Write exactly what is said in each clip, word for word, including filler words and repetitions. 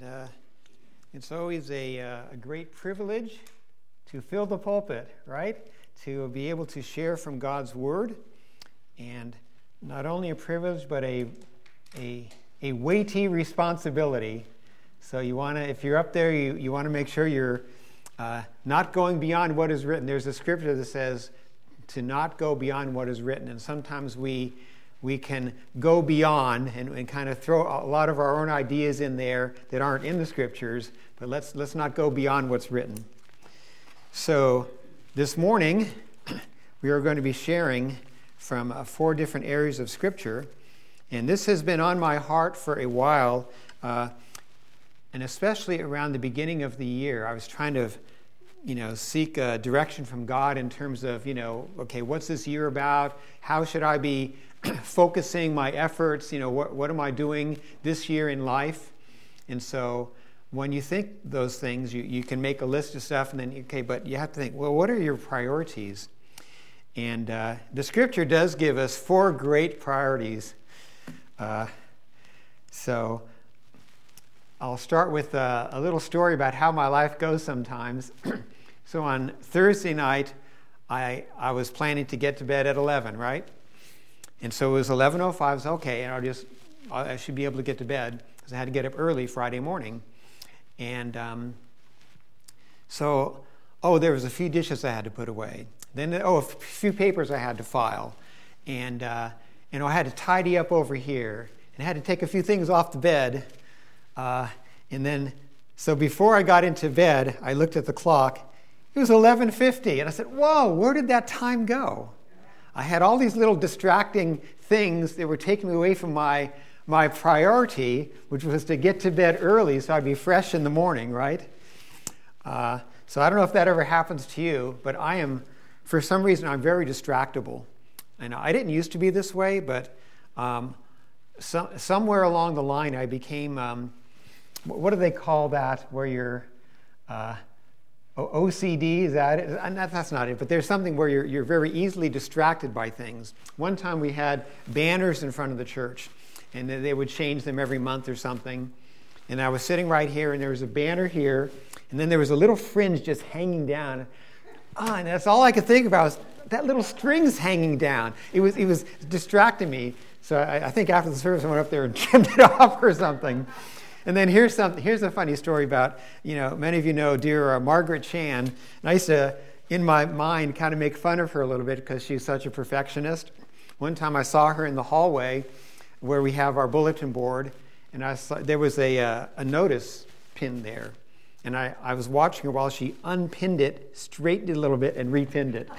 uh, it's always a, uh, a great privilege to fill the pulpit, right? To be able to share from God's Word, and not only a privilege, but a a, a weighty responsibility. So you want to, if you're up there, you, you want to make sure you're uh, not going beyond what is written. There's a scripture that says to not go beyond what is written, and sometimes we we can go beyond and, and kind of throw a lot of our own ideas in there that aren't in the scriptures, but let's let's not go beyond what's written. So this morning, we are going to be sharing from uh, four different areas of Scripture, and this has been on my heart for a while, uh, and especially around the beginning of the year. I was trying to, you know, seek uh, direction from God in terms of, you know, okay, what's this year about? How should I be focusing my efforts? You know, what what am I doing this year in life? And so when you think those things, you, you can make a list of stuff, and then, okay, but you have to think, well, what are your priorities? And uh, the Scripture does give us four great priorities. Uh, so I'll start with uh, a little story about how my life goes sometimes. So on Thursday night, I I was planning to get to bed at eleven, right? And so it was eleven oh five. I was okay, and I'll just I should be able to get to bed because I had to get up early Friday morning. And um, so, oh, there was a few dishes I had to put away. Then, oh, a few papers I had to file. And, uh, you know, I had to tidy up over here. And I had to take a few things off the bed. Uh, and then, so before I got into bed, I looked at the clock. It was eleven fifty. And I said, whoa, where did that time go? I had all these little distracting things that were taking me away from my my priority, which was to get to bed early so I'd be fresh in the morning, right? Uh, so I don't know if that ever happens to you, but I am, for some reason, I'm very distractible. And I didn't used to be this way, but um, so, somewhere along the line I became, um, what do they call that, where you're, uh, O C D, is that it? That's not it, but there's something where you're, you're very easily distracted by things. One time we had banners in front of the church, and they would change them every month or something. And I was sitting right here, and there was a banner here, and then there was a little fringe just hanging down. Ah, and that's all I could think about was that little string's hanging down. It was it was distracting me. So I, I think after the service, I went up there and trimmed it off or something. And then here's something. Here's a funny story about, you know, many of you know dear uh, Margaret Chan. And I used to, in my mind, kind of make fun of her a little bit because she's such a perfectionist. One time I saw her in the hallway where we have our bulletin board, and I saw there was a uh, a notice pinned there. And I, I was watching her while she unpinned it, straightened it a little bit, and repinned it.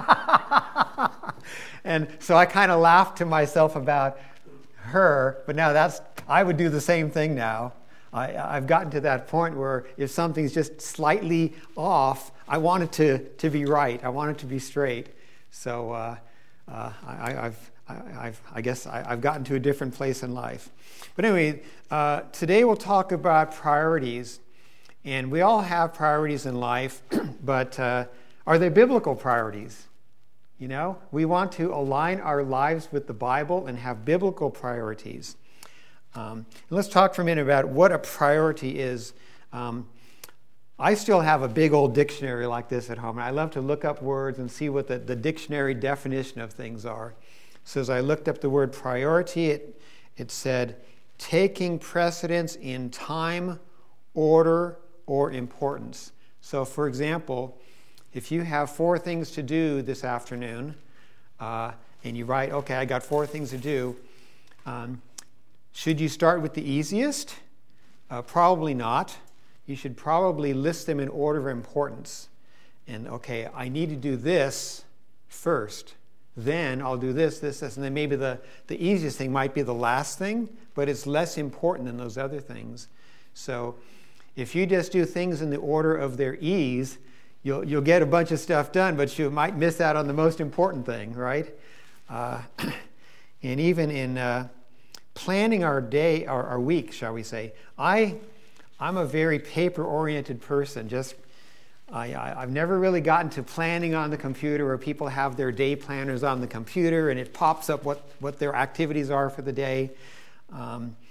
And so I kind of laughed to myself about her, but now that's, I would do the same thing now. I, I've gotten to that point where if something's just slightly off, I want it to, to be right. I want it to be straight. So uh, uh, I, I've, I, I've, I guess I, I've gotten to a different place in life. But anyway, uh, today we'll talk about priorities. And we all have priorities in life, but uh, are they biblical priorities? You know, we want to align our lives with the Bible and have biblical priorities. Um, and let's talk for a minute about what a priority is. Um, I still have a big old dictionary like this at home, and I love to look up words and see what the, the dictionary definition of things are. So as I looked up the word priority, it, it said, taking precedence in time, order, or importance. So for example, if you have four things to do this afternoon, uh, and you write, okay, I got four things to do, um, should you start with the easiest? Uh, probably not. You should probably list them in order of importance. And okay, I need to do this first. Then I'll do this, this, this, and then maybe the, the easiest thing might be the last thing, but it's less important than those other things. So if you just do things in the order of their ease, you'll you'll get a bunch of stuff done, but you might miss out on the most important thing, right? Uh, and even in uh, planning our day, our, our week, shall we say, I, I'm a very paper-oriented person. Just I, I, I've never really gotten to planning on the computer where people have their day planners on the computer and it pops up what, what their activities are for the day. Um,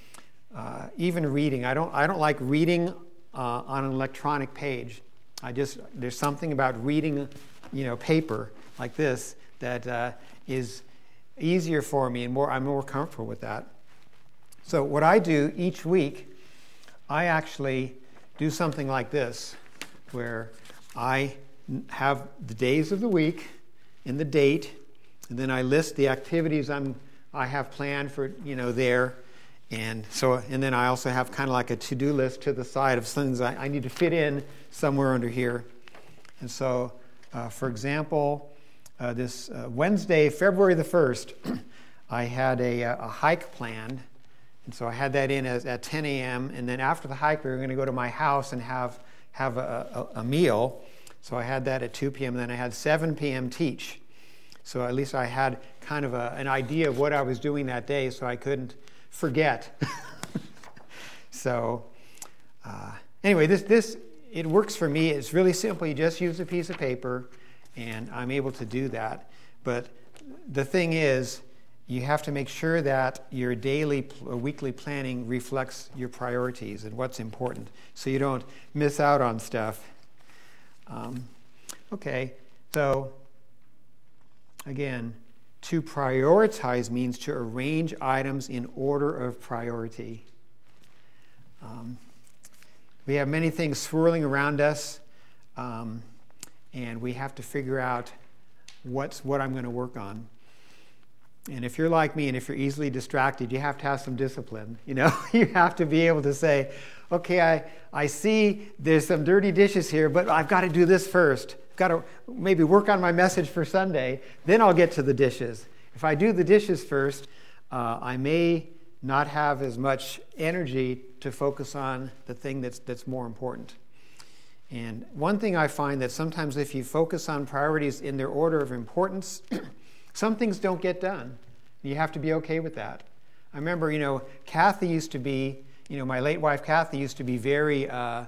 uh, even reading. I don't I don't like reading uh, on an electronic page. I just there's something about reading, you know, paper like this that uh, is easier for me, and more I'm more comfortable with that. So what I do each week, I actually do something like this, where I have the days of the week and the date, and then I list the activities I'm I have planned for, you know, there, and so and then I also have kind of like a to-do list to the side of things I, I need to fit in somewhere under here. And so, uh, for example, uh, this uh, Wednesday, February the first, I had a, a hike planned. And so I had that in as, at ten a.m. And then after the hike, we were going to go to my house and have have a, a, a meal. So I had that at two p.m. And then I had seven p.m. teach. So at least I had kind of a, an idea of what I was doing that day, so I couldn't forget. so uh, anyway, this this it works for me. It's really simple. You just use a piece of paper, and I'm able to do that. But the thing is, you have to make sure that your daily or weekly planning reflects your priorities and what's important, so you don't miss out on stuff. Um, okay, so again, to prioritize means to arrange items in order of priority. Um, we have many things swirling around us, um, and we have to figure out what's what I'm going to work on. And if you're like me and if you're easily distracted, you have to have some discipline. You know, you have to be able to say, okay, I, I see there's some dirty dishes here, but I've got to do this first. I've got to maybe work on my message for Sunday, then I'll get to the dishes. If I do the dishes first, uh, I may not have as much energy to focus on the thing that's that's more important. And one thing I find that sometimes if you focus on priorities in their order of importance, some things don't get done. You have to be okay with that. I remember, you know, Kathy used to be, you know, my late wife Kathy used to be very, uh,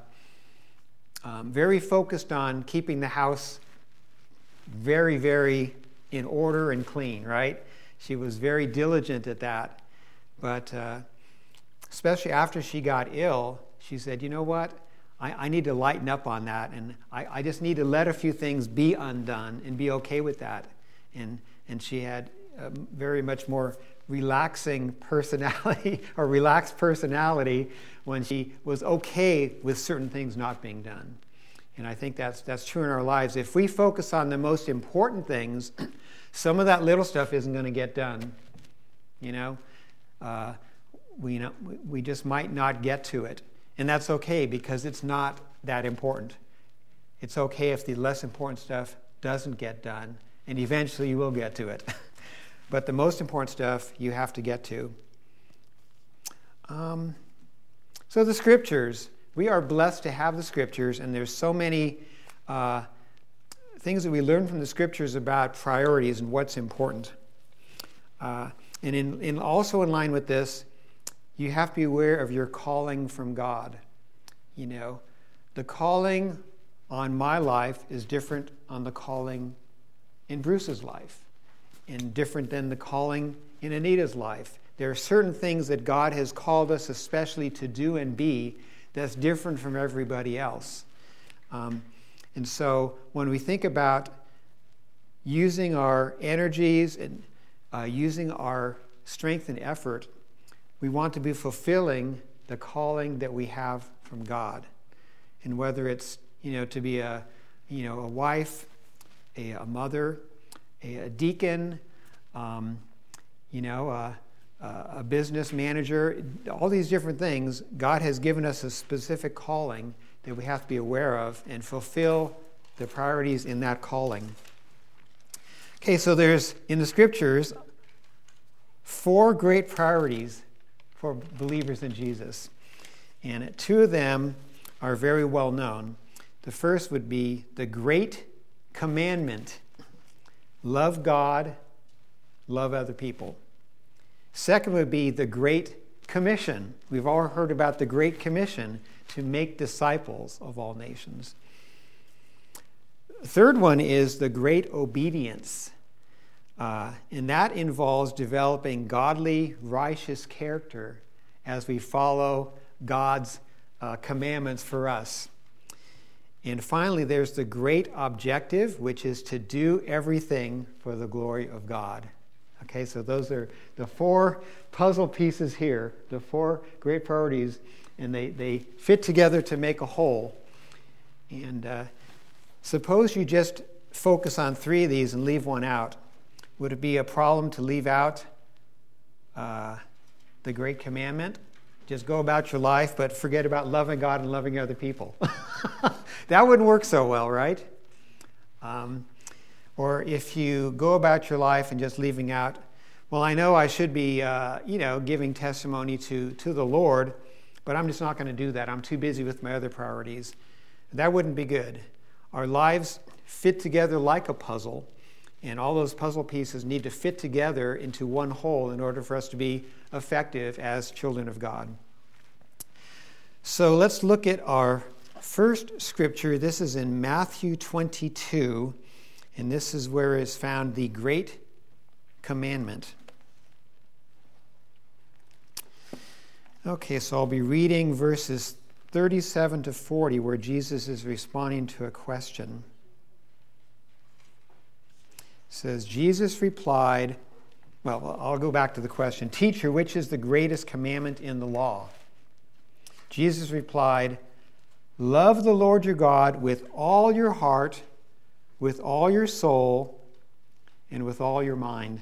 um, very focused on keeping the house very, very in order and clean, right? She was very diligent at that. But uh, especially after she got ill, she said, you know what? I, I need to lighten up on that, and I, I just need to let a few things be undone and be okay with that. And and she had a very much more relaxing personality, or relaxed personality, when she was okay with certain things not being done. And I think that's that's true in our lives. If we focus on the most important things, some of that little stuff isn't going to get done. You know, uh, we know, we just might not get to it, and that's okay because it's not that important. It's okay if the less important stuff doesn't get done. And eventually you will get to it. But the most important stuff you have to get to. Um, so the Scriptures. We are blessed to have the Scriptures, and there's so many uh, things that we learn from the Scriptures about priorities and what's important. Uh, and in, in also in line with this, you have to be aware of your calling from God. You know, the calling on my life is different on the calling in Bruce's life, and different than the calling in Anita's life. There are certain things that God has called us especially to do and be that's different from everybody else. Um, and so when we think about using our energies and uh, using our strength and effort, we want to be fulfilling the calling that we have from God. And whether it's, you know, to be a, you know, a wife, A, a mother, a, a deacon, um, you know, a, a business manager, all these different things, God has given us a specific calling that we have to be aware of and fulfill the priorities in that calling. Okay, so there's, in the Scriptures, four great priorities for believers in Jesus. And two of them are very well known. The first would be the Great Commandment. Love God, love other people. Second would be the Great Commission. We've all heard about the Great Commission to make disciples of all nations. Third one is the Great Obedience. Uh, and that involves developing godly, righteous character as we follow God's uh, commandments for us. And finally, there's the great objective, which is to do everything for the glory of God. Okay, so those are the four puzzle pieces here, the four great priorities, and they, they fit together to make a whole. And uh, suppose you just focus on three of these and leave one out. Would it be a problem to leave out uh, the great commandment? Just go about your life, but forget about loving God and loving other people. That wouldn't work so well, right? Um, or if you go about your life and just leaving out, well, I know I should be, uh, you know, giving testimony to, to the Lord, but I'm just not going to do that. I'm too busy with my other priorities. That wouldn't be good. Our lives fit together like a puzzle, and all those puzzle pieces need to fit together into one whole in order for us to be effective as children of God. So let's look at our first scripture. This is in Matthew twenty-two, and this is where is found the great commandment. Okay, so I'll be reading verses thirty-seven to forty, where Jesus is responding to a question. It says, Jesus replied, well, I'll go back to the question. Teacher, which is the greatest commandment in the law? Jesus replied, love the Lord your God with all your heart, with all your soul, and with all your mind.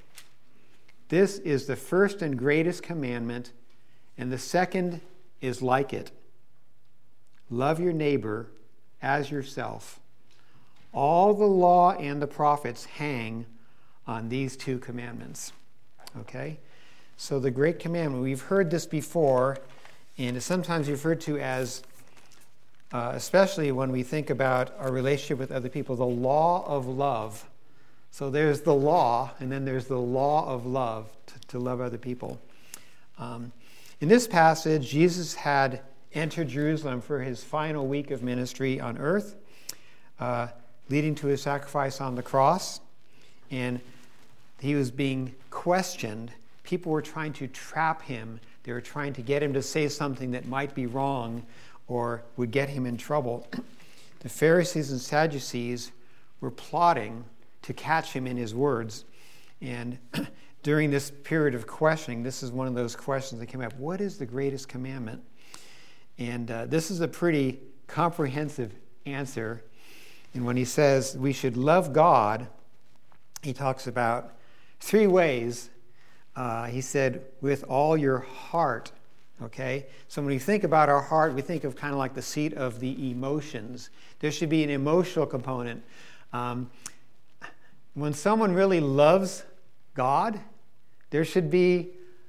This is the first and greatest commandment, and the second is like it. Love your neighbor as yourself. All the law and the prophets hang on these two commandments. Okay? So the great commandment, we've heard this before, and it's sometimes referred to as, uh, especially when we think about our relationship with other people, the law of love. So there's the law, and then there's the law of love, to, to love other people. Um, in this passage, Jesus had entered Jerusalem for his final week of ministry on earth, uh, leading to his sacrifice on the cross. And he was being questioned. People were trying to trap him. They were trying to get him to say something that might be wrong or would get him in trouble. The Pharisees and Sadducees were plotting to catch him in his words. And during this period of questioning, this is one of those questions that came up. What is the greatest commandment? And uh, this is a pretty comprehensive answer. And when he says we should love God, he talks about three ways. Uh, he said, with all your heart. Okay? So when we think about our heart, we think of kind of like the seat of the emotions. There should be an emotional component. Um, when someone really loves God, there should be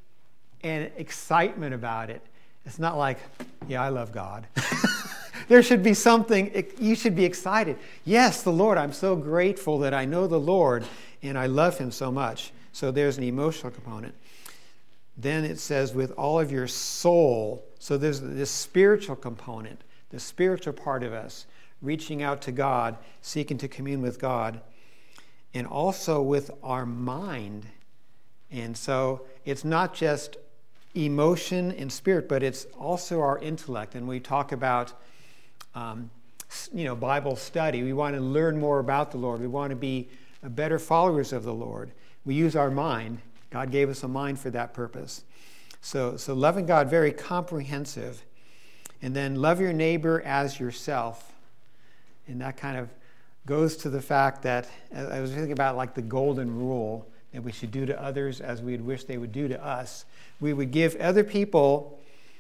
an excitement about it. It's not like, yeah, I love God. There should be something, you should be excited. Yes, the Lord, I'm so grateful that I know the Lord and I love him so much. So there's an emotional component. Then it says with all of your soul. So there's this spiritual component, the spiritual part of us, reaching out to God, seeking to commune with God, and also with our mind. And so it's not just emotion and spirit, but it's also our intellect. And we talk about, um, you know, Bible study. We want to learn more about the Lord. We want to be better followers of the Lord. We use our mind. God gave us a mind for that purpose. So, so loving God, very comprehensive. And then love your neighbor as yourself. And that kind of goes to the fact that, I was thinking about like the golden rule, that we should do to others as we'd wish they would do to us. We would give other people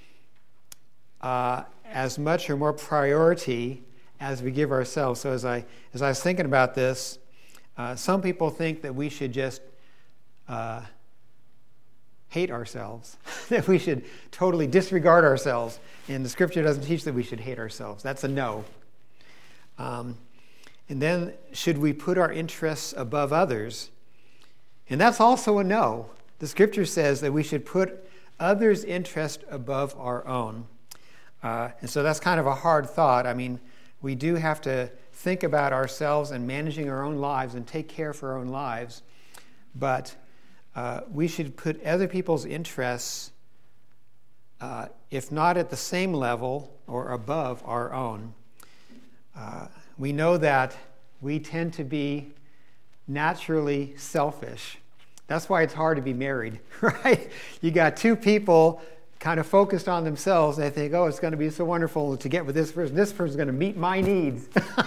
uh, as much or more priority as we give ourselves. So as I as I was thinking about this, uh, some people think that we should just uh, hate ourselves, that we should totally disregard ourselves. And the scripture doesn't teach that we should hate ourselves. That's a no. Um, and then, should we put our interests above others? And that's also a no. The scripture says that we should put others' interest above our own. Uh, and so that's kind of a hard thought. I mean, we do have to think about ourselves and managing our own lives and take care for our own lives. But uh, we should put other people's interests uh, if not at the same level or above our own. Uh, we know that we tend to be naturally selfish. That's why it's hard to be married, right? You got two people kind of focused on themselves. They think, oh, it's going to be so wonderful to get with this person. This person's going to meet my needs.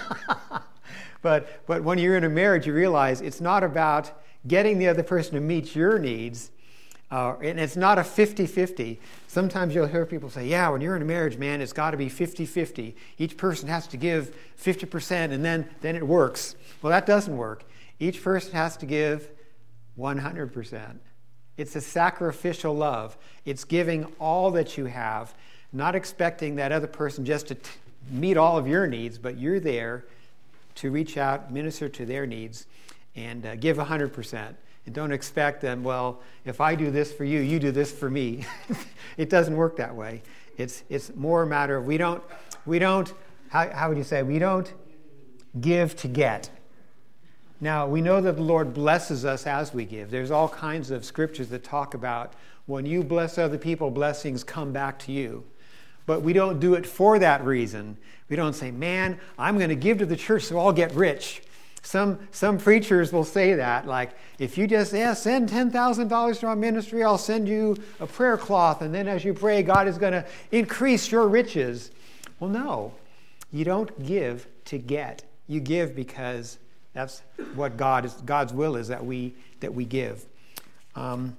but but when you're in a marriage, you realize it's not about getting the other person to meet your needs. Uh, and it's not a fifty-fifty. Sometimes you'll hear people say, yeah, when you're in a marriage, man, it's got to be fifty-fifty. Each person has to give fifty percent and then, then it works. Well, that doesn't work. Each person has to give one hundred percent. It's a sacrificial love. It's giving all that you have, not expecting that other person just to t- meet all of your needs, but you're there to reach out, minister to their needs, and uh, give one hundred percent. And don't expect them, well, if I do this for you, you do this for me. It doesn't work that way. It's it's more a matter of we don't, we don't how, how would you say, we don't give to get. Now, we know that the Lord blesses us as we give. There's all kinds of scriptures that talk about when you bless other people, blessings come back to you. But we don't do it for that reason. We don't say, man, I'm going to give to the church so I'll get rich. Some some preachers will say that, like, if you just yeah, send ten thousand dollars to our ministry, I'll send you a prayer cloth, and then as you pray, God is going to increase your riches. Well, no, you don't give to get. You give because that's what God is. God's will is that we that we give. Um,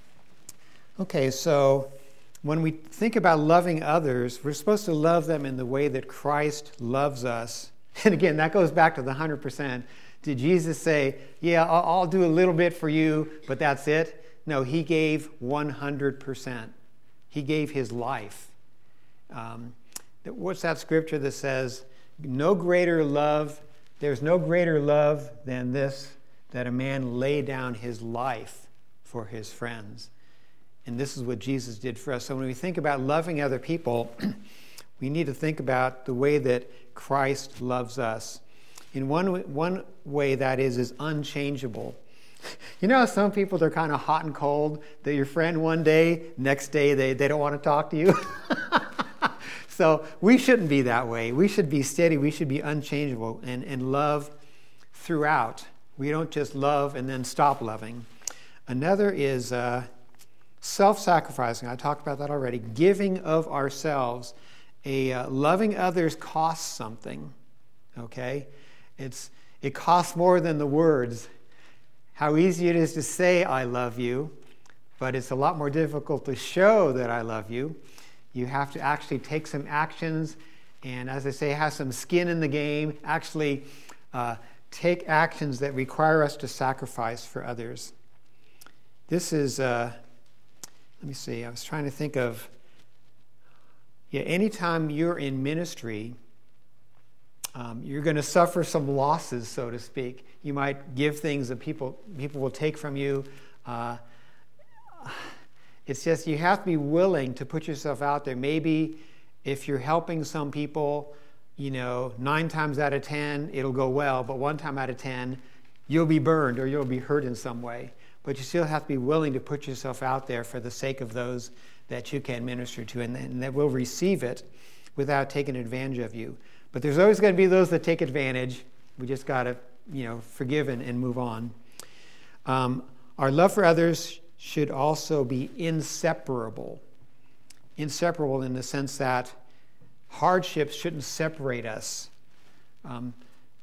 okay, so when we think about loving others, we're supposed to love them in the way that Christ loves us. And again, that goes back to the one hundred percent. Did Jesus say, yeah, I'll, I'll do a little bit for you, but that's it? No, he gave one hundred percent. He gave his life. Um, what's that scripture that says, no greater love, there's no greater love than this, that a man lay down his life for his friends. And this is what Jesus did for us. So when we think about loving other people, we need to think about the way that Christ loves us. In one one way that is is unchangeable. You know how some people, they're kind of hot and cold? They're your friend one day, next day they, they don't want to talk to you. So we shouldn't be that way. We should be steady. We should be unchangeable and, and love throughout. We don't just love and then stop loving. Another is uh, self-sacrificing. I talked about that already. Giving of ourselves. A uh, loving others costs something, okay? It's it costs more than the words. How easy it is to say I love you, but it's a lot more difficult to show that I love you. You have to actually take some actions, and as I say, have some skin in the game. Actually, uh, take actions that require us to sacrifice for others. This is. Uh, let me see. I was trying to think of. Yeah, anytime you're in ministry, um, you're going to suffer some losses, so to speak. You might give things that people people will take from you. Uh, it's just you have to be willing to put yourself out there. Maybe if you're helping some people, you know, nine times out of ten, it'll go well, but one time out of ten, you'll be burned or you'll be hurt in some way. But you still have to be willing to put yourself out there for the sake of those that you can minister to, and, and that will receive it without taking advantage of you. But there's always going to be those that take advantage. We just got to, you know, forgive and, and move on. Um, our love for others should also be inseparable. Inseparable in the sense that hardships shouldn't separate us. Um,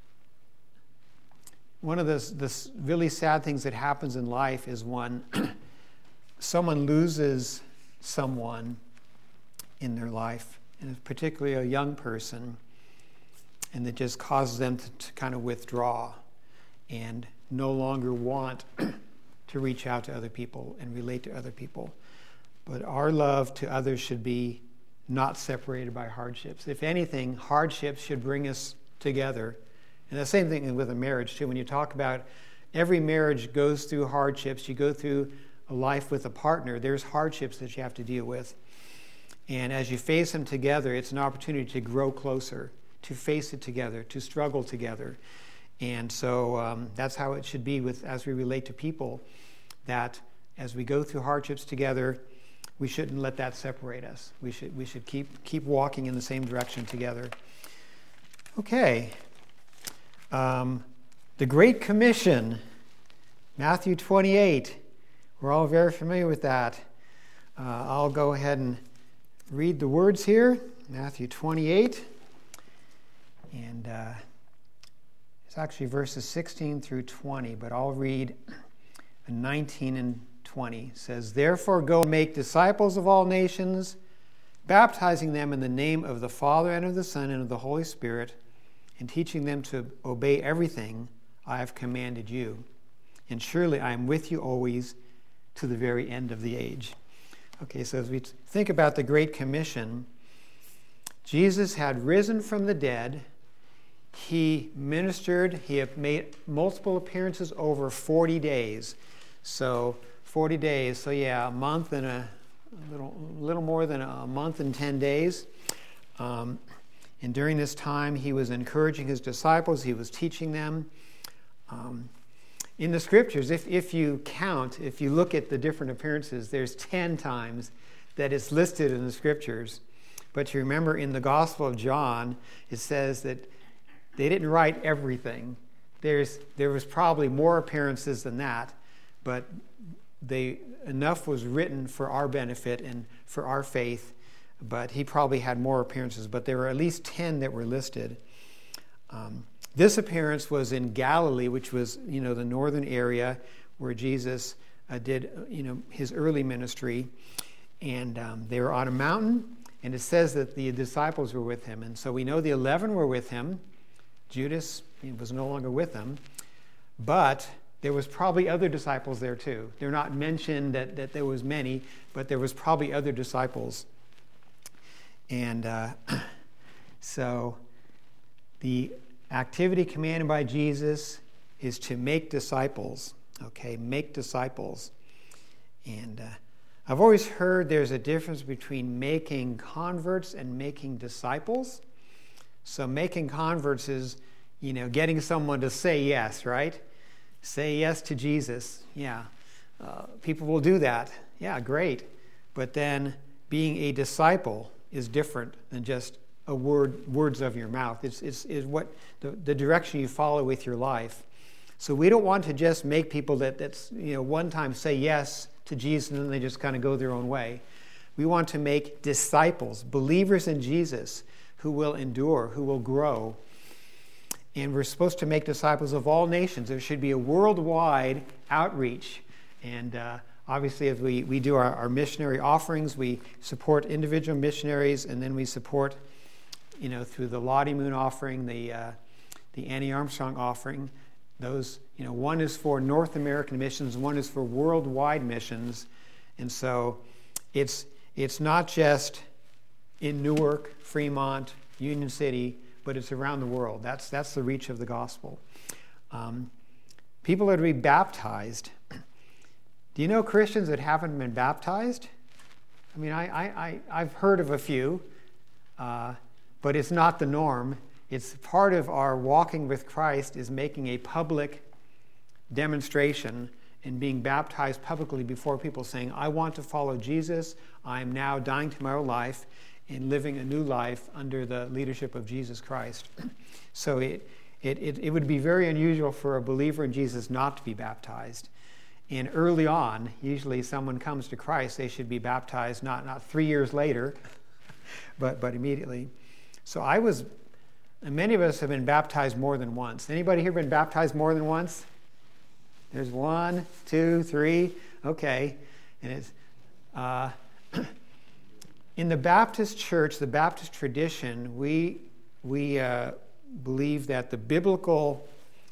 one of the, the really sad things that happens in life is when someone loses someone in their life, and particularly a young person, and it just causes them to, to kind of withdraw and no longer want to reach out to other people and relate to other people. But our love to others should be not separated by hardships. If anything, hardships should bring us together. And the same thing with a marriage too. When you talk about every marriage goes through hardships, you go through a life with a partner, there's hardships that you have to deal with. And as you face them together, it's an opportunity to grow closer, to face it together, to struggle together. And so um, that's how it should be with as we relate to people, that as we go through hardships together, we shouldn't let that separate us. We should we should keep keep walking in the same direction together. Okay. Um, the Great Commission, Matthew twenty-eight. We're all very familiar with that. Uh, I'll go ahead and read the words here. Matthew twenty-eight. And uh, it's actually verses sixteen through twenty, but I'll read nineteen and twenty. It says, "Therefore go make disciples of all nations, baptizing them in the name of the Father and of the Son and of the Holy Spirit, and teaching them to obey everything I have commanded you. And surely I am with you always to the very end of the age." Okay, so as we think about the Great Commission, Jesus had risen from the dead. He ministered. He had made multiple appearances over forty days. So forty days. So yeah, a month and a, a little, little more than a month and ten days. Um, and during this time, he was encouraging his disciples. He was teaching them. Um, in the scriptures, if, if you count, if you look at the different appearances, there's ten times that it's listed in the scriptures. But you remember in the Gospel of John, it says that they didn't write everything. There's there was probably more appearances than that, but they enough was written for our benefit and for our faith. But he probably had more appearances, but there were at least ten that were listed. Um, this appearance was in Galilee, which was, you know, the northern area where Jesus uh, did, you know, his early ministry. And um, they were on a mountain, and it says that the disciples were with him. And so we know the eleven were with him. Judas was no longer with them. But there was probably other disciples there too. They're not mentioned that, that there was many, but there was probably other disciples. And uh, so the activity commanded by Jesus is to make disciples. Okay, make disciples. And uh, I've always heard there's a difference between making converts and making disciples. So making converts is, you know, getting someone to say yes, right? Say yes to Jesus. Yeah, uh, people will do that. Yeah, great. But then being a disciple is different than just a word, words of your mouth. It's, it's, it's what the, the direction you follow with your life. So we don't want to just make people that that's, you know, one time say yes to Jesus and then they just kind of go their own way. We want to make disciples, believers in Jesus, who will endure, who will grow. And we're supposed to make disciples of all nations. There should be a worldwide outreach. And uh, obviously, as we, we do our, our missionary offerings, we support individual missionaries, and then we support, you know, through the Lottie Moon offering, the uh, the Annie Armstrong offering. Those, you know, one is for North American missions, one is for worldwide missions. And so it's it's not just in Newark, Fremont, Union City, but it's around the world. That's that's the reach of the gospel. Um, people are to be baptized. Do you know Christians that haven't been baptized? I mean, I, I, I, I've heard of a few, uh, but it's not the norm. It's part of our walking with Christ is making a public demonstration and being baptized publicly before people, saying, I want to follow Jesus. I am now dying to my old life and living a new life under the leadership of Jesus Christ. So it, it, it, it would be very unusual for a believer in Jesus not to be baptized. And early on, usually someone comes to Christ, they should be baptized not, not three years later, but, but immediately. So I was, and many of us have been baptized more than once. Anybody here been baptized more than once? There's one, two, three. Okay. And it's, uh, in the Baptist church, the Baptist tradition, we, we uh, believe that the biblical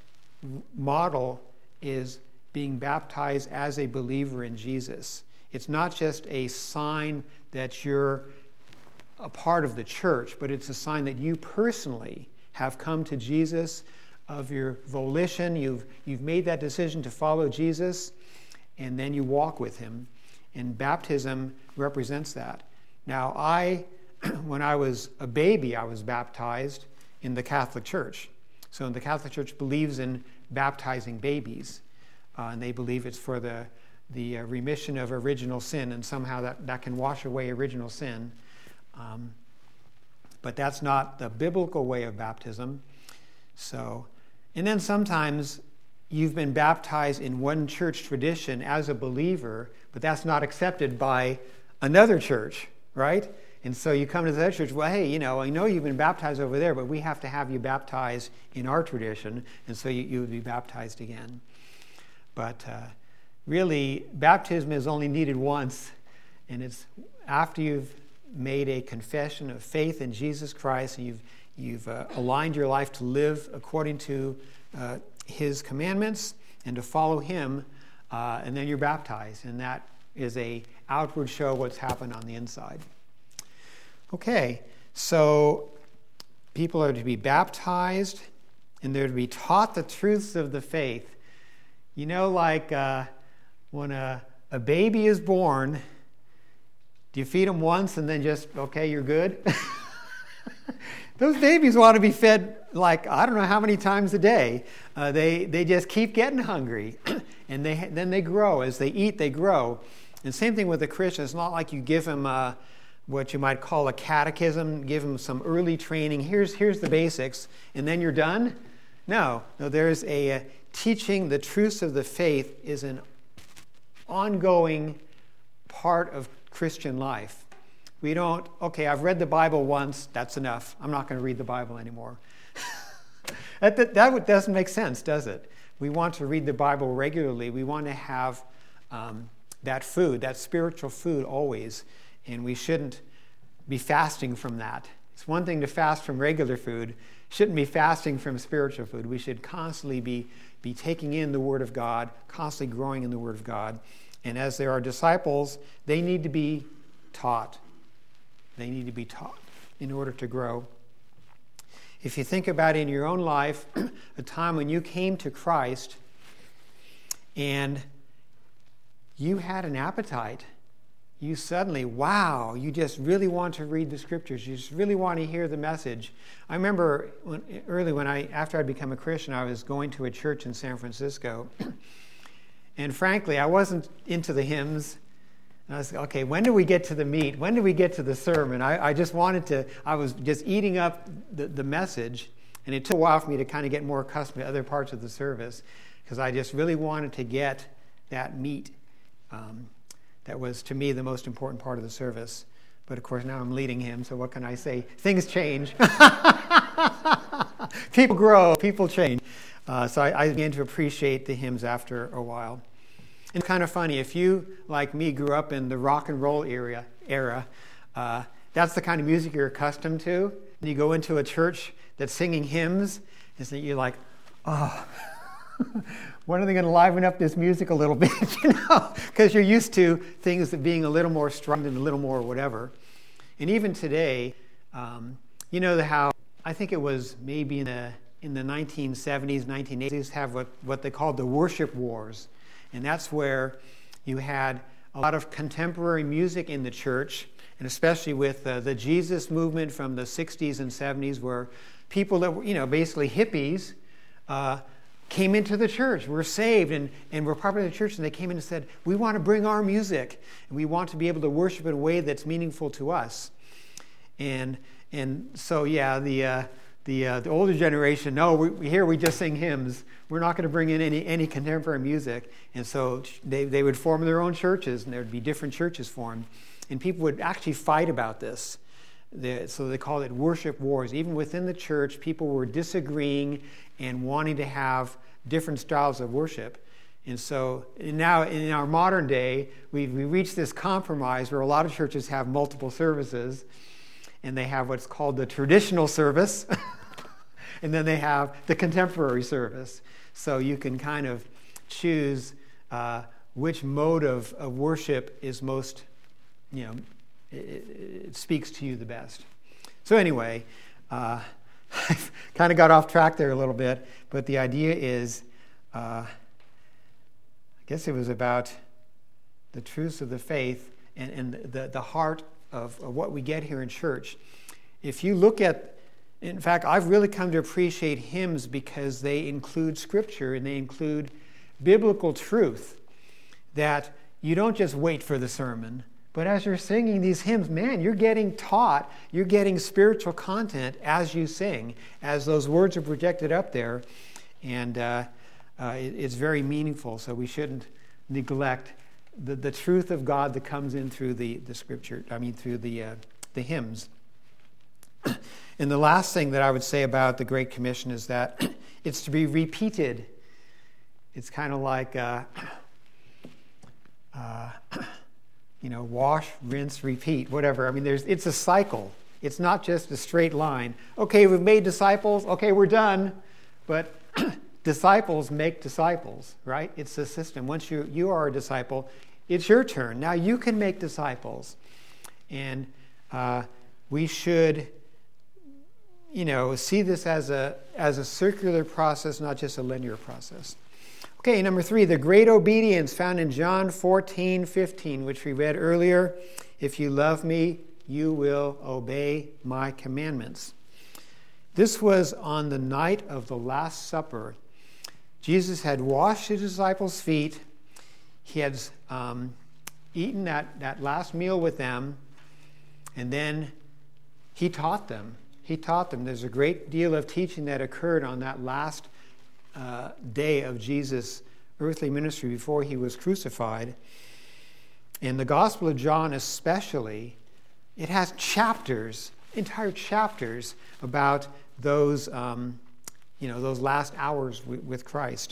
model is being baptized as a believer in Jesus. It's not just a sign that you're a part of the church, but it's a sign that you personally have come to Jesus of your volition. You've, you've made that decision to follow Jesus, and then you walk with him. And baptism represents that. Now, I, when I was a baby, I was baptized in the Catholic Church. So the Catholic Church believes in baptizing babies. Uh, and they believe it's for the, the uh, remission of original sin, and somehow that, that can wash away original sin. Um, but that's not the biblical way of baptism. So, and then sometimes you've been baptized in one church tradition as a believer, but that's not accepted by another church, right? And so you come to that church, well, hey, you know, I know you've been baptized over there, but we have to have you baptized in our tradition, and so you, you would be baptized again. But uh, really, baptism is only needed once, and it's after you've made a confession of faith in Jesus Christ, and you've you've uh, aligned your life to live according to uh, His commandments and to follow Him, uh, and then you're baptized, and that is a outward show of what's happened on the inside. Okay, so people are to be baptized, and they're to be taught the truths of the faith. You know, like uh, when a, a baby is born, do you feed them once and then just, okay, you're good? Those babies want to be fed like, I don't know how many times a day. Uh, they, they just keep getting hungry, and they then they grow. As they eat, they grow. And same thing with the Christian. It's not like you give them uh, what you might call a catechism, give them some early training. Here's, here's the basics, and then you're done. No, no. There's a, a teaching the truths of the faith is an ongoing part of Christian life. We don't, okay, I've read the Bible once, that's enough. I'm not going to read the Bible anymore. that, that, that doesn't make sense, does it? We want to read the Bible regularly. We want to have um, that food, that spiritual food always, and we shouldn't be fasting from that. It's one thing to fast from regular food. Shouldn't be fasting from spiritual food. We should constantly be, be taking in the Word of God, constantly growing in the Word of God. And as there are disciples, they need to be taught. They need to be taught in order to grow. If you think about in your own life, a time when you came to Christ and you had an appetite, you suddenly, wow, you just really want to read the Scriptures. You just really want to hear the message. I remember when, early when I, after I'd become a Christian, I was going to a church in San Francisco. And frankly, I wasn't into the hymns. And I was, okay, when do we get to the meat? When do we get to the sermon? I, I just wanted to, I was just eating up the, the message, and it took a while for me to kind of get more accustomed to other parts of the service, because I just really wanted to get that meat. Um, that was, to me, the most important part of the service. But of course, now I'm leading him, so what can I say? Things change. People grow, people change. Uh, so I, I began to appreciate the hymns after a while. And kind of funny, if you, like me, grew up in the rock and roll era, era uh, that's the kind of music you're accustomed to. And you go into a church that's singing hymns, and so you're like, oh, when are they going to liven up this music a little bit? You know, because you're used to things that being a little more strummed and a little more whatever. And even today, um, you know how, I think it was maybe in the, in the nineteen seventies, nineteen eighties, have what, what they called the worship wars. And that's where you had a lot of contemporary music in the church, and especially with uh, the Jesus movement from the sixties and seventies, where people that were, you know, basically hippies, uh, came into the church, were saved, and, and were part of the church, and they came in and said, we want to bring our music, and we want to be able to worship in a way that's meaningful to us. And and so, yeah, the... Uh, The, uh, the older generation, no, we, we, here we just sing hymns. We're not going to bring in any, any contemporary music. And so they, they would form their own churches, and there would be different churches formed. And people would actually fight about this. The, so they called it worship wars. Even within the church, people were disagreeing and wanting to have different styles of worship. And so now in our modern day, we've we reached this compromise where a lot of churches have multiple services. And they have what's called the traditional service, and then they have the contemporary service. So you can kind of choose uh, which mode of, of worship is most, you know, it, it speaks to you the best. So anyway, uh, I kind of got off track there a little bit, but the idea is, uh, I guess it was about the truths of the faith and, and the, the heart Of, of what we get here in church. If you look at, in fact, I've really come to appreciate hymns because they include scripture and they include biblical truth. that you don't just wait for the sermon, but as you're singing these hymns, man, you're getting taught, you're getting spiritual content as you sing, as those words are projected up there, and uh, uh, it, it's very meaningful, so we shouldn't neglect the, the truth of God that comes in through the, the scripture, I mean through the, uh, the hymns. And the last thing that I would say about the Great Commission is that it's to be repeated. It's kind of like, uh, uh, you know, wash, rinse, repeat, whatever. I mean, there's it's a cycle. It's not just a straight line. Okay, we've made disciples. Okay, we're done. But disciples make disciples, right? It's a system. Once you, you are a disciple, it's your turn. Now you can make disciples. And uh, we should, you know, see this as a as a circular process, not just a linear process. Okay, number three, the great obedience found in John fourteen fifteen, which we read earlier. If you love me, you will obey my commandments. This was on the night of the Last Supper. Jesus had washed his disciples' feet. He had um, eaten that, that last meal with them, and then he taught them. He taught them. There's a great deal of teaching that occurred on that last uh, day of Jesus' earthly ministry before he was crucified. In the Gospel of John especially, it has chapters, entire chapters about those, um, you know, those last hours w- with Christ.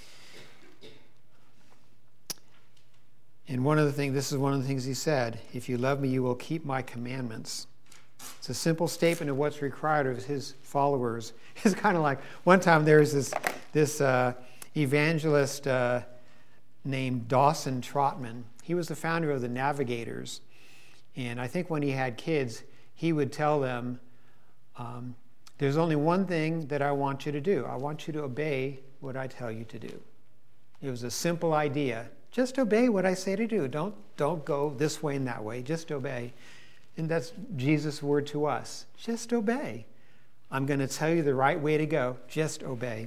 And one of the things, this is one of the things he said, if you love me, you will keep my commandments. It's a simple statement of what's required of his followers. It's kind of like, one time there was this, this uh, evangelist uh, named Dawson Trotman. He was the founder of the Navigators. And I think when he had kids, he would tell them, um, there's only one thing that I want you to do. I want you to obey what I tell you to do. It was a simple idea. Just obey what I say to do. Don't, don't go this way and that way. Just obey. And that's Jesus' word to us. Just obey. I'm going to tell you the right way to go. Just obey.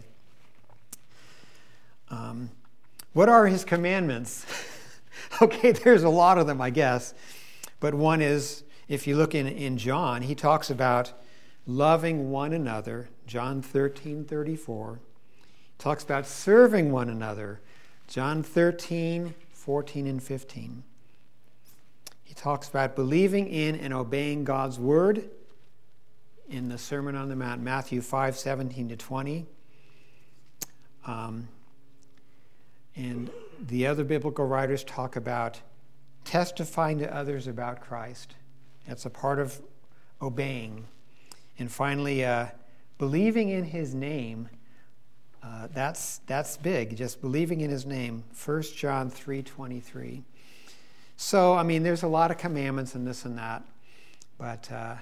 Um, what are his commandments? Okay, there's a lot of them, I guess. But one is, if you look in, in John, he talks about loving one another, John thirteen thirty-four. He talks about serving one another, John thirteen fourteen and fifteen. He talks about believing in and obeying God's word in the Sermon on the Mount, Matthew five seventeen to twenty. Um, and the other biblical writers talk about testifying to others about Christ. That's a part of obeying. And finally, uh, believing in his name. Uh, that's that's big, just believing in his name. First John three twenty-three. So, I mean, there's a lot of commandments and this and that. But uh,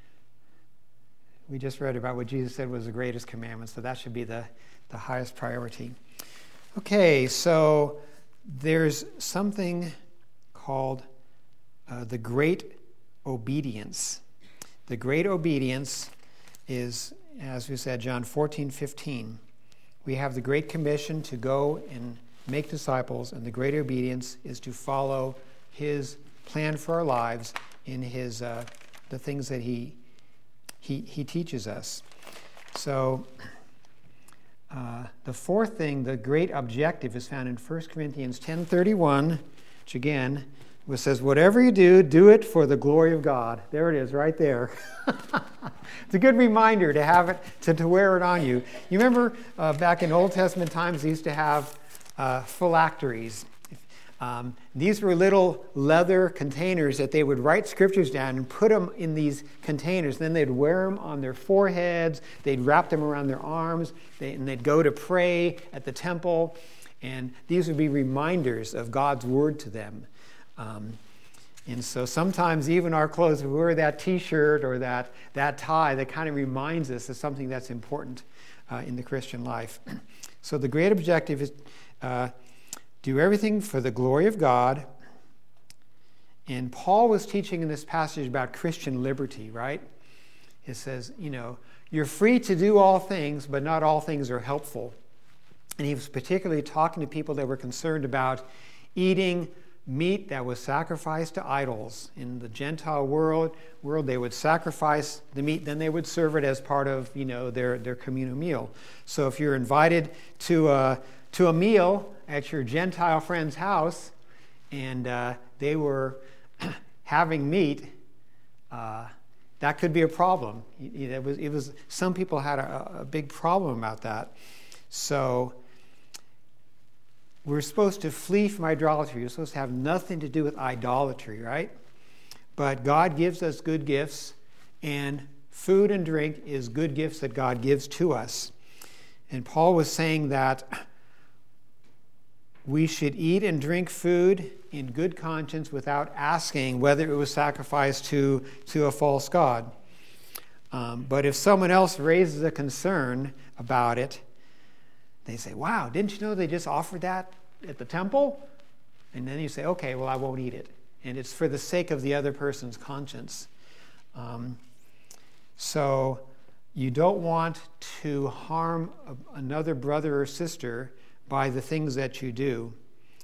we just read about what Jesus said was the greatest commandment, so that should be the, the highest priority. Okay, so there's something called uh, the Great Obedience. The Great Obedience is, as we said, John fourteen fifteen. We have the Great Commission to go and make disciples, and the Great Obedience is to follow his plan for our lives in his uh, the things that he he he teaches us. So uh, the fourth thing, the great objective, is found in First Corinthians ten thirty-one, which again, which says, whatever you do, do it for the glory of God. There it is, right there. It's a good reminder to have it, to, to wear it on you. You remember uh, back in Old Testament times, they used to have uh, phylacteries. Um, these were little leather containers that they would write scriptures down and put them in these containers. Then they'd wear them on their foreheads. They'd wrap them around their arms. They, and they'd go to pray at the temple. And these would be reminders of God's word to them. Um, and so sometimes even our clothes, we wear that T-shirt or that, that tie that kind of reminds us of something that's important uh, in the Christian life. So the great objective is uh, do everything for the glory of God. And Paul was teaching in this passage about Christian liberty, right? It says, you know, you're free to do all things, but not all things are helpful. And he was particularly talking to people that were concerned about eating meat that was sacrificed to idols. In the Gentile world, world, they would sacrifice the meat, then they would serve it as part of, you know, their, their communal meal. So if you're invited to a, to a meal at your Gentile friend's house, and uh, they were having meat, uh, that could be a problem. It was, it was, some people had a, a big problem about that. So we're supposed to flee from idolatry. We're supposed to have nothing to do with idolatry, right? But God gives us good gifts, and food and drink is good gifts that God gives to us. And Paul was saying that we should eat and drink food in good conscience without asking whether it was sacrificed to, to a false god. Um, but if someone else raises a concern about it, they say, wow, didn't you know they just offered that at the temple? And then you say, okay, well, I won't eat it. And it's for the sake of the other person's conscience. Um, so you don't want to harm a, another brother or sister by the things that you do.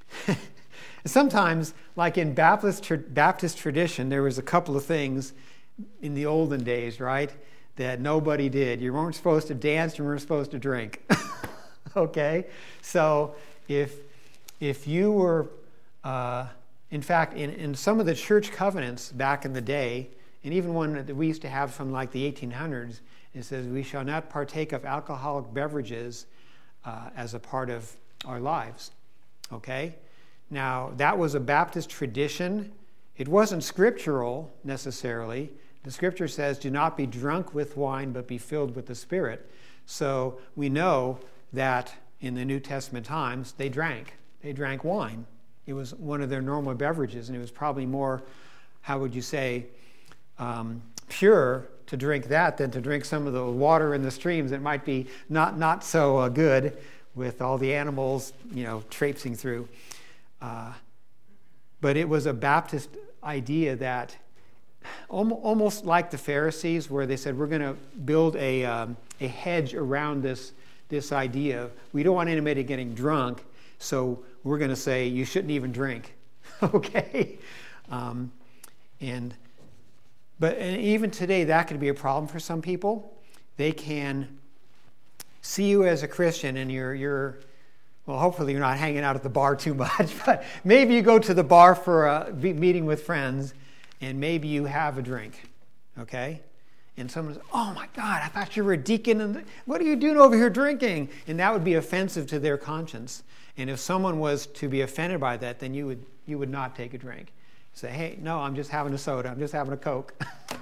Sometimes, like in Baptist, Baptist tradition, there was a couple of things in the olden days, right, that nobody did. You weren't supposed to dance, you weren't supposed to drink. Okay? So if if you were, uh, in fact, in, in some of the church covenants back in the day, and even one that we used to have from like the eighteen hundreds, it says, we shall not partake of alcoholic beverages uh, as a part of our lives. Okay? Now, that was a Baptist tradition. It wasn't scriptural necessarily. The scripture says, do not be drunk with wine, but be filled with the Spirit. So we know that in the New Testament times, they drank. They drank wine. It was one of their normal beverages, and it was probably more, how would you say, um, pure to drink that than to drink some of the water in the streams that might be not, not so uh, good with all the animals, you know, traipsing through. Uh, but it was a Baptist idea that almost like the Pharisees, where they said, we're going to build a, um, a hedge around this this idea. We don't want anybody getting drunk, so we're going to say you shouldn't even drink. Okay? Um, and but and even today, that could be a problem for some people. They can see you as a Christian, and you're you're well, hopefully you're not hanging out at the bar too much, but maybe you go to the bar for a meeting with friends, and maybe you have a drink. Okay? And someone says, oh my God, I thought you were a deacon, and what are you doing over here drinking? And that would be offensive to their conscience. And if someone was to be offended by that, then you would you would not take a drink. Say, hey, no, I'm just having a soda. I'm just having a Coke.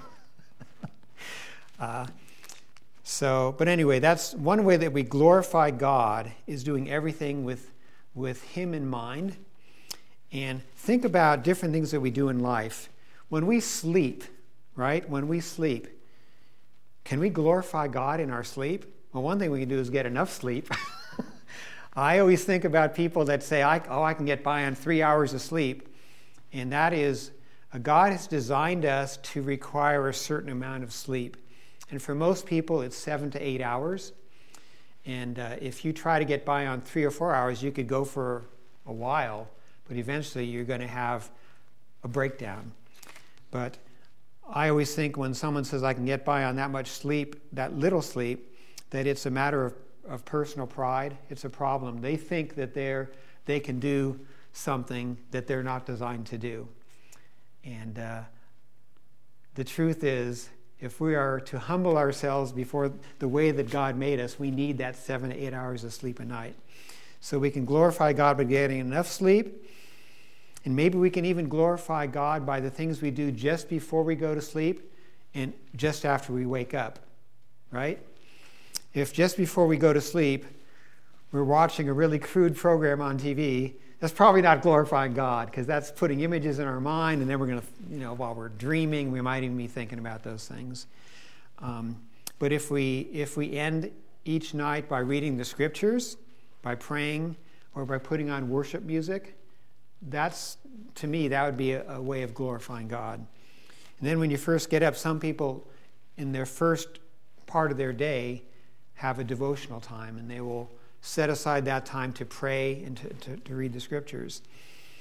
uh, so, but anyway, that's one way that we glorify God, is doing everything with, with Him in mind. And think about different things that we do in life. When we sleep, right? When we sleep, can we glorify God in our sleep? Well, one thing we can do is get enough sleep. I always think about people that say, I, oh, I can get by on three hours of sleep. And that is, uh, God has designed us to require a certain amount of sleep. And for most people, it's seven to eight hours. And uh, if you try to get by on three or four hours, you could go for a while, but eventually you're going to have a breakdown. But I always think when someone says I can get by on that much sleep, that little sleep, that it's a matter of, of personal pride. It's a problem. They think that they're they can do something that they're not designed to do. And uh, the truth is, if we are to humble ourselves before the way that God made us, we need that seven to eight hours of sleep a night. So we can glorify God by getting enough sleep. And maybe we can even glorify God by the things we do just before we go to sleep and just after we wake up, right? If just before we go to sleep, we're watching a really crude program on T V, that's probably not glorifying God, because that's putting images in our mind, and then we're going to, you know, while we're dreaming, we might even be thinking about those things. Um, but if we if we end each night by reading the scriptures, by praying, or by putting on worship music, that's, to me, that would be a, a way of glorifying God. And then when you first get up, some people in their first part of their day have a devotional time, and they will set aside that time to pray and to, to, to read the scriptures.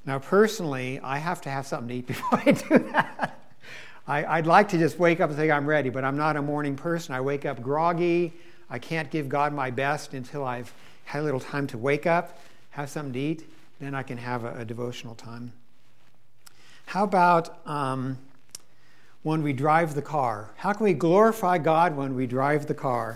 Now, personally, I have to have something to eat before I do that. I, I'd like to just wake up and think I'm ready, but I'm not a morning person. I wake up groggy. I can't give God my best until I've had a little time to wake up, have something to eat, then I can have a, a devotional time. How about um, when we drive the car? How can we glorify God when we drive the car?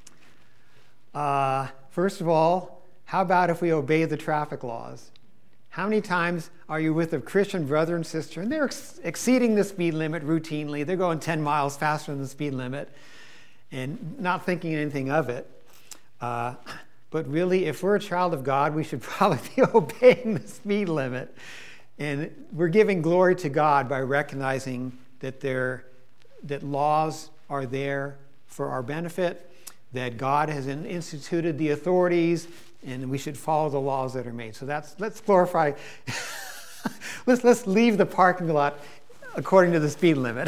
Uh, first of all, how about if we obey the traffic laws? How many times are you with a Christian brother and sister and they're ex- exceeding the speed limit routinely? They're going ten miles faster than the speed limit and not thinking anything of it. Uh, but really, if we're a child of God, we should probably be obeying the speed limit. And we're giving glory to God by recognizing that there, that laws are there for our benefit, that God has instituted the authorities, and we should follow the laws that are made. So that's let's glorify. let's let's leave the parking lot according to the speed limit.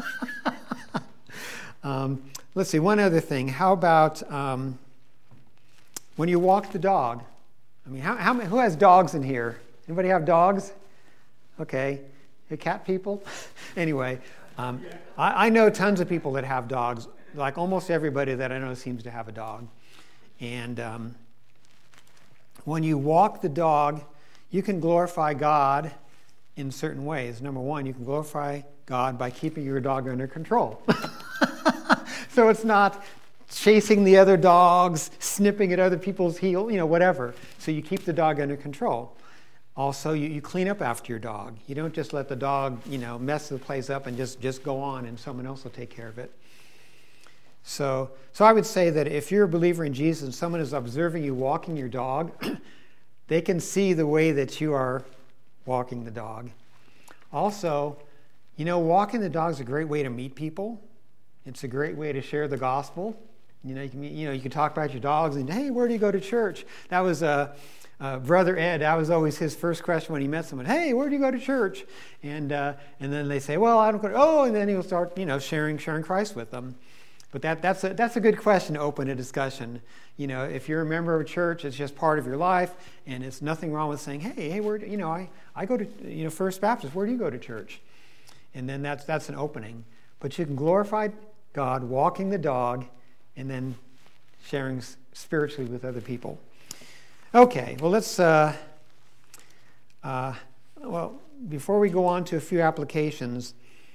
um, let's see. One other thing. How about um, when you walk the dog? I mean, how, how who has dogs in here? Anybody have dogs? Okay, hey, cat people. Anyway, um, I, I know tons of people that have dogs. Like almost everybody that I know seems to have a dog, and um, when you walk the dog, you can glorify God in certain ways. Number one, you can glorify God by keeping your dog under control. So it's not chasing the other dogs, snipping at other people's heel, you know, whatever. So you keep the dog under control. Also, you, you clean up after your dog. You don't just let the dog, you know, mess the place up and just, just go on and someone else will take care of it. So, so I would say that if you're a believer in Jesus and someone is observing you walking your dog, they can see the way that you are walking the dog. Also, you know, walking the dog is a great way to meet people. It's a great way to share the gospel. You know, you can, you know, you can talk about your dogs and, hey, where do you go to church? That was uh, uh, Brother Ed. That was always his first question when he met someone. Hey, where do you go to church? And uh, and then they say, well, I don't go to, oh, and then he'll start, you know, sharing sharing Christ with them. But that, that's, a, that's a good question to open a discussion. You know, if you're a member of a church, it's just part of your life, and it's nothing wrong with saying, hey, hey, where do, you know, I, I go to, you know, First Baptist, where do you go to church? And then that's, that's an opening. But you can glorify God walking the dog and then sharing spiritually with other people. Okay, well, let's, uh, uh, well, before we go on to a few applications,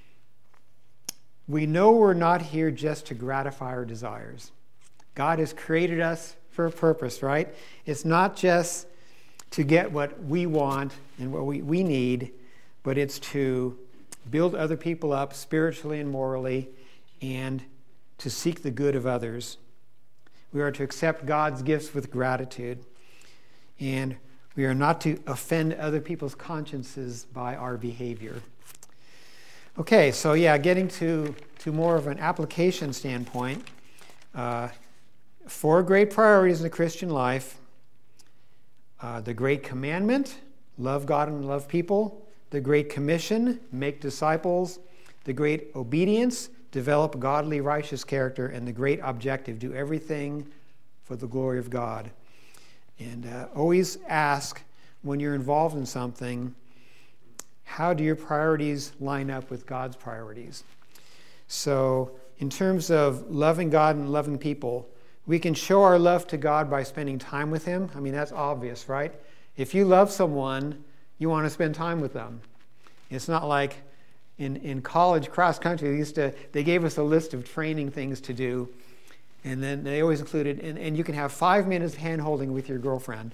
we know we're not here just to gratify our desires. God has created us for a purpose, right? It's not just to get what we want and what we, we need, but it's to build other people up spiritually and morally and to seek the good of others. We are to accept God's gifts with gratitude, and we are not to offend other people's consciences by our behavior. Okay, so yeah, getting to, to more of an application standpoint, uh, four great priorities in the Christian life. Uh, the Great Commandment, love God and love people. The Great Commission, make disciples. The Great Obedience, develop godly, righteous character. And the Great Objective, do everything for the glory of God. And uh, always ask when you're involved in something, how do your priorities line up with God's priorities? So in terms of loving God and loving people, we can show our love to God by spending time with Him. I mean, that's obvious, right? If you love someone, you want to spend time with them. It's not like in, in college cross country, they used to they gave us a list of training things to do, and then they always included, and, and you can have five minutes hand-holding with your girlfriend.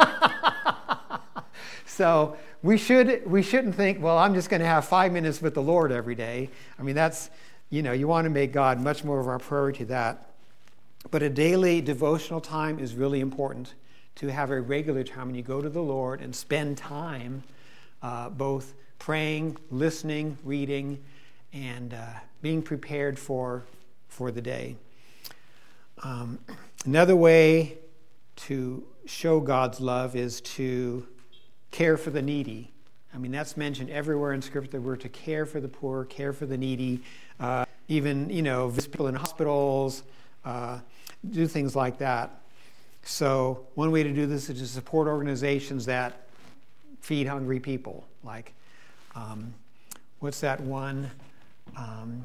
So we should we shouldn't think, well, I'm just going to have five minutes with the Lord every day. I mean, that's, you know, you want to make God much more of our priority than that. But a daily devotional time is really important, to have a regular time when you go to the Lord and spend time uh, both praying, listening, reading, and uh, being prepared for, for the day. Um, another way to show God's love is to care for the needy. I mean, that's mentioned everywhere in Scripture. We're to care for the poor, care for the needy, uh, even, you know, visit people in hospitals, uh, do things like that. So one way to do this is to support organizations that feed hungry people. Like, um, what's that one? Um,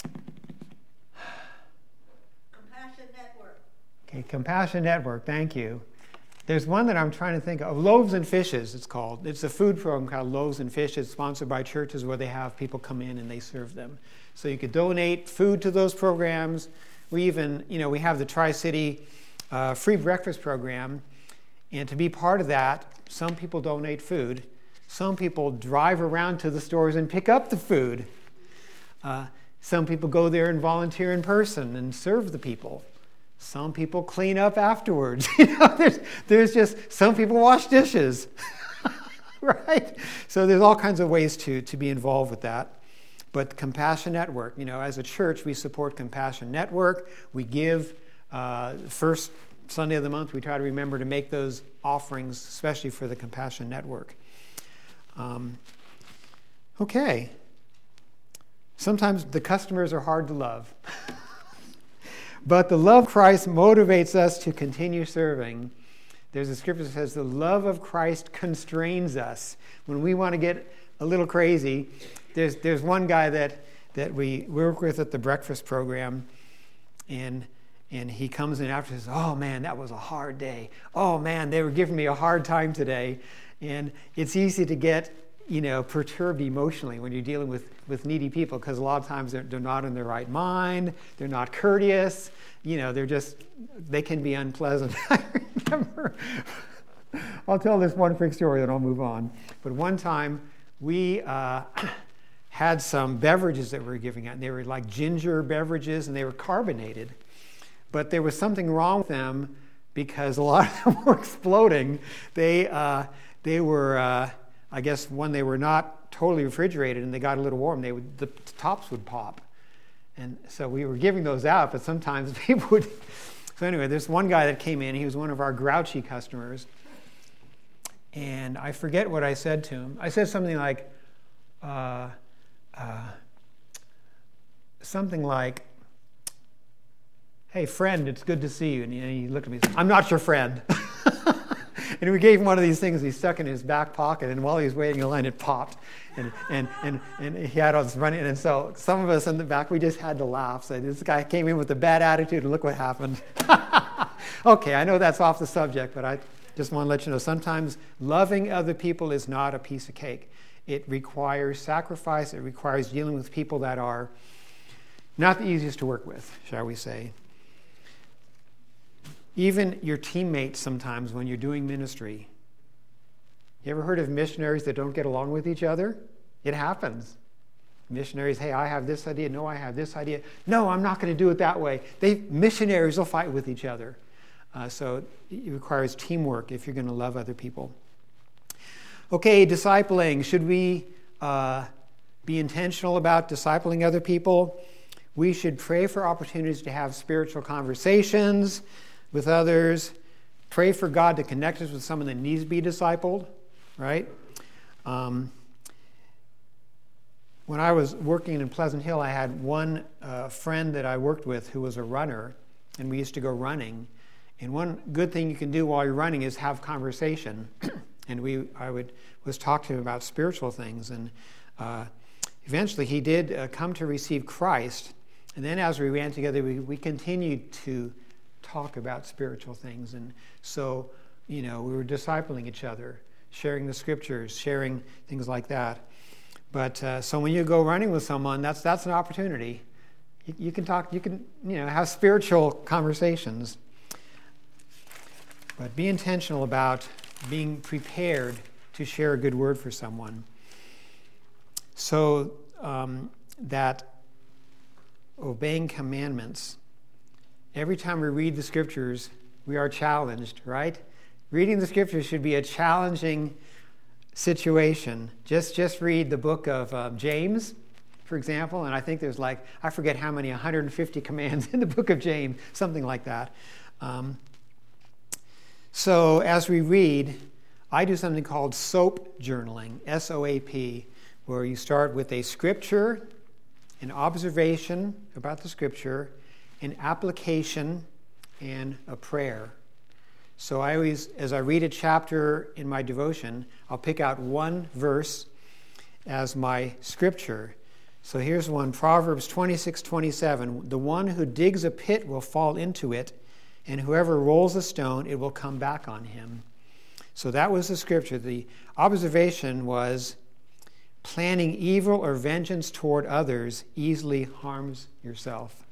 Compassion Network. Okay, Compassion Network, thank you. There's one that I'm trying to think of, Loaves and Fishes it's called. It's a food program called Loaves and Fishes, sponsored by churches where they have people come in and they serve them. So you could donate food to those programs. We even, you know, we have the Tri-City uh, free breakfast program. And to be part of that, some people donate food. Some people drive around to the stores and pick up the food. Uh, some people go there and volunteer in person and serve the people. Some people clean up afterwards. You know, there's, there's just, some people wash dishes, right? So there's all kinds of ways to, to be involved with that. But Compassion Network, you know, as a church, we support Compassion Network. We give uh, first Sunday of the month, we try to remember to make those offerings, especially for the Compassion Network. Um, okay. Sometimes the customers are hard to love. But the love of Christ motivates us to continue serving. There's a scripture that says the love of Christ constrains us. When we want to get a little crazy, there's there's one guy that, that we work with at the breakfast program, and and he comes in after and says, oh man, that was a hard day. Oh man, they were giving me a hard time today. And it's easy to get, you know, perturbed emotionally when you're dealing with, with needy people, because a lot of times they're, they're not in their right mind, they're not courteous, you know, they're just, they can be unpleasant. I remember, I'll tell this one quick story, then I'll move on. But one time we uh, had some beverages that we were giving out, and they were like ginger beverages, and they were carbonated. But there was something wrong with them because a lot of them were exploding. They, uh, they were... Uh, I guess when they were not totally refrigerated and they got a little warm, they would, the tops would pop. And so we were giving those out, but sometimes people would... So anyway, there's one guy that came in. He was one of our grouchy customers. And I forget what I said to him. I said something like, uh, uh, something like, hey, friend, it's good to see you. And he looked at me and said, I'm not your friend. And we gave him one of these things he stuck in his back pocket, and while he was waiting in line, it popped. And and and, and he had all this running, and so some of us in the back, we just had to laugh. So this guy came in with a bad attitude, and look what happened. Okay, I know that's off the subject, but I just want to let you know, sometimes loving other people is not a piece of cake. It requires sacrifice. It requires dealing with people that are not the easiest to work with, shall we say. Even your teammates sometimes when you're doing ministry. You ever heard of missionaries that don't get along with each other? It happens. Missionaries, hey, I have this idea. No, I have this idea. No, I'm not going to do it that way. They missionaries will fight with each other. Uh, so it requires teamwork if you're going to love other people. Okay, discipling. Should we uh, be intentional about discipling other people? We should pray for opportunities to have spiritual conversations with others. Pray for God to connect us with someone that needs to be discipled, right? Um, when I was working in Pleasant Hill, I had one uh, friend that I worked with who was a runner, and we used to go running. And one good thing you can do while you're running is have conversation. And we, I would was talk to him about spiritual things, and uh, eventually he did uh, come to receive Christ. And then as we ran together, we, we continued to talk about spiritual things. And so, you know, we were discipling each other, sharing the scriptures, sharing things like that. But uh, so when you go running with someone, that's that's an opportunity. You, you can talk, you can, you know, have spiritual conversations. But be intentional about being prepared to share a good word for someone. So um, that obeying commandments, every time we read the scriptures, we are challenged, right? Reading the scriptures should be a challenging situation. Just just read the book of uh, James, for example, and I think there's like, I forget how many, one hundred fifty commands in the book of James, something like that. Um, so as we read, I do something called SOAP journaling, S O A P, where you start with a scripture, an observation about the scripture, an application, and a prayer. So I always, as I read a chapter in my devotion, I'll pick out one verse as my scripture. So here's one, Proverbs twenty-six twenty-seven. The one who digs a pit will fall into it, and whoever rolls a stone, it will come back on him. So that was the scripture. The observation was, planning evil or vengeance toward others easily harms yourself.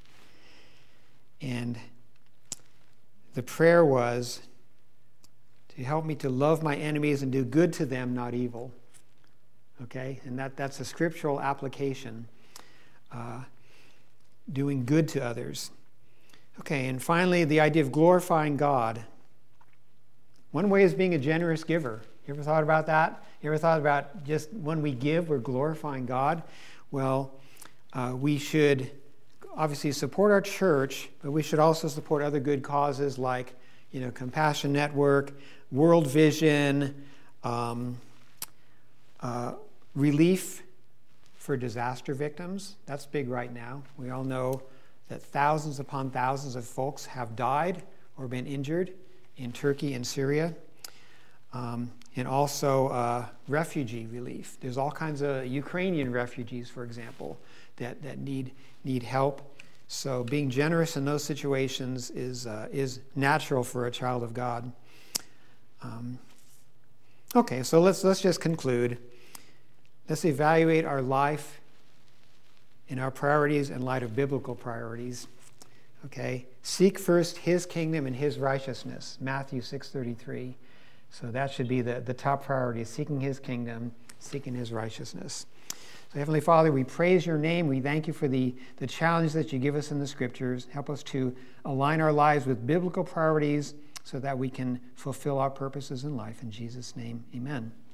And the prayer was to help me to love my enemies and do good to them, not evil. Okay? And that, that's a scriptural application. Uh, doing good to others. Okay, and finally, the idea of glorifying God. One way is being a generous giver. You ever thought about that? You ever thought about just when we give, we're glorifying God? Well, uh, we should obviously support our church, but we should also support other good causes like, you know, Compassion Network, World Vision, um, uh, relief for disaster victims. That's big right now. We all know that thousands upon thousands of folks have died or been injured in Turkey and Syria. Um, and also uh, refugee relief. There's all kinds of Ukrainian refugees, for example, that, that need need help. So being generous in those situations is uh, is natural for a child of God. Um, okay, so let's let's just conclude. Let's evaluate our life and our priorities in light of biblical priorities. Okay, seek first His kingdom and His righteousness. Matthew six thirty-three. So that should be the, the top priority, seeking His kingdom, seeking His righteousness. So Heavenly Father, we praise Your name. We thank You for the, the challenge that You give us in the Scriptures. Help us to align our lives with biblical priorities so that we can fulfill our purposes in life. In Jesus' name, amen.